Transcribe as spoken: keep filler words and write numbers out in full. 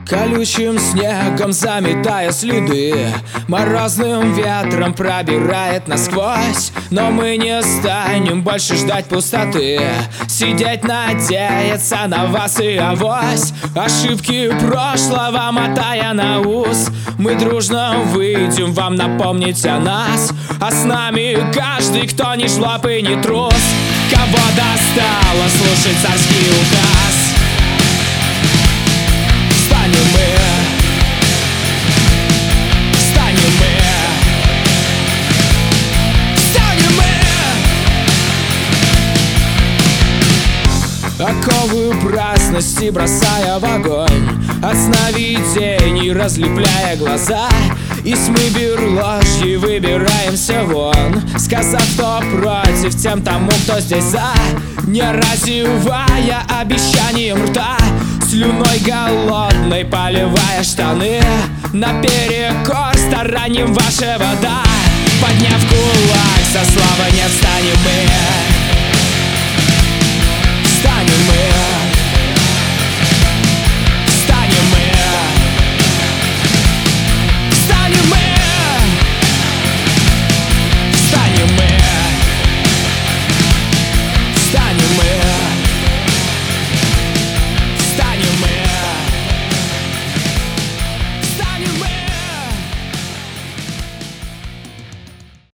Колючим снегом заметая следы, морозным ветром пробирает насквозь. Но мы не станем больше ждать пустоты, сидеть надеяться на вас и авось. Ошибки прошлого мотая на ус, мы дружно выйдем вам напомнить о нас. А с нами каждый, кто не жлоб и не трус, кого достало слушать царский указ. Встанем мы, встанем мы, встанем мы. Оковы праздности бросая в огонь, от сновидений разлепляя глаза, из тьмы бирложьи выбираемся вон, сказав, кто против, тем тому, кто здесь за, не разевая обещанием рта, слюной голодной поливая штаны, наперекор стараниям вашего да. Подняв кулак, со славы не встать.